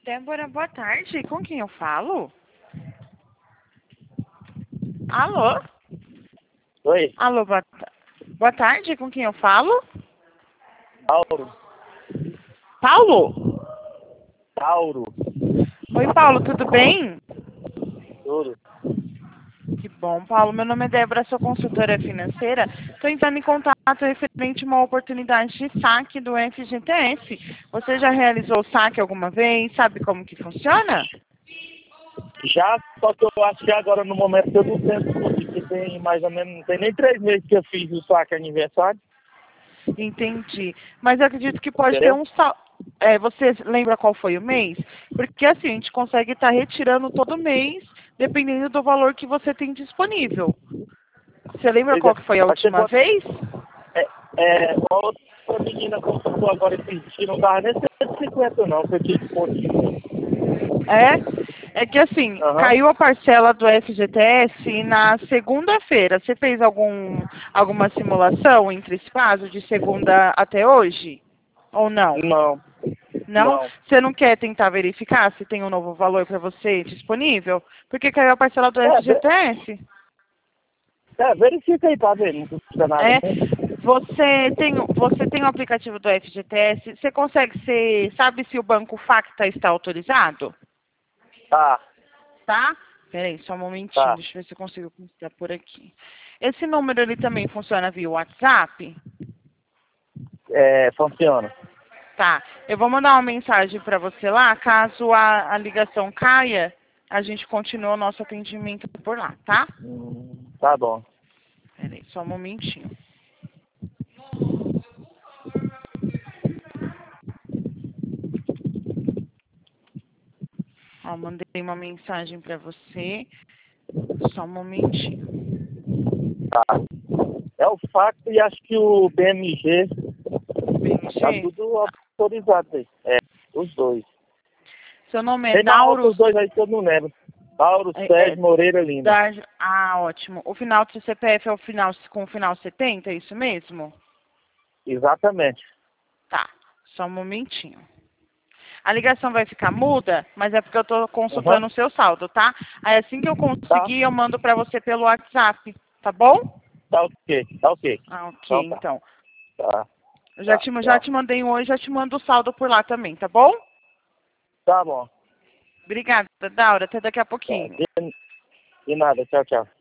Débora, boa tarde. Com quem eu falo? Alô? Oi, Alô, boa tarde. Com quem eu falo? Tauro. Paulo? Tauro. Oi, Paulo, tudo bem? Tudo. Que bom, Paulo. Meu nome é Débora, sou consultora financeira. Estou entrando em contato referente a uma oportunidade de saque do FGTS. Você já realizou o saque alguma vez? Sabe como que funciona? Já, só que eu acho que agora no momento eu não tenho, porque tem mais ou menos, não tem nem 3 meses que eu fiz o saque aniversário, Entendi. Mas eu acredito que pode ter entendeu? um você lembra qual foi o mês? Porque assim, a gente consegue estar retirando todo mês, dependendo do valor que você tem disponível. Você lembra Pois é, qual que foi a mas você última vez? uma outra menina consultou agora esse dia, não tava nem 150 não, foi tipo pontinho. É que assim, Aham. caiu a parcela do FGTS na segunda-feira. Você fez alguma simulação entre esse prazo de segunda até hoje? Ou não? Não, Não? não. Você não quer tentar verificar se tem um novo valor para você disponível? Porque caiu a parcela do É, FGTS. verifica aí pra ver, não custa nada. É, você tem o aplicativo do FGTS, você consegue ser, sabe se o banco Facta está autorizado? Tá, Tá? Peraí, só um momentinho, tá. deixa eu ver se eu consigo mostrar por aqui. Esse número ele também funciona via WhatsApp? Funciona. Tá. Eu vou mandar uma mensagem para você lá, caso a ligação caia, a gente continua o nosso atendimento por lá, tá? Tá bom. Peraí, só um momentinho. Ó, mandei uma mensagem para você, só um momentinho. Tá. É o facto e acho que o BMG tá BMG? tudo autorizado aí. Os dois. Seu nome é Tem mais Dauro? outros dois aí que eu não lembro. Tauro É, Sérgio Moreira Lima. ótimo. O final do seu CPF é o final com o final 70, é isso mesmo? Exatamente. Tá, só um momentinho. A ligação vai ficar muda, mas é porque eu estou Aham. consultando o seu saldo, tá? Aí assim que eu Tá. conseguir, eu mando para você pelo WhatsApp, tá bom? Tá ok. Tá ok. Ah, ok, Então tá. então. Tá. Eu já Tá. já Tchau. te mandei um hoje, já te mando o saldo por lá também, tá bom? Tá bom. Obrigada, Daura. Até daqui a Tá. pouquinho. De nada. Tchau, tchau.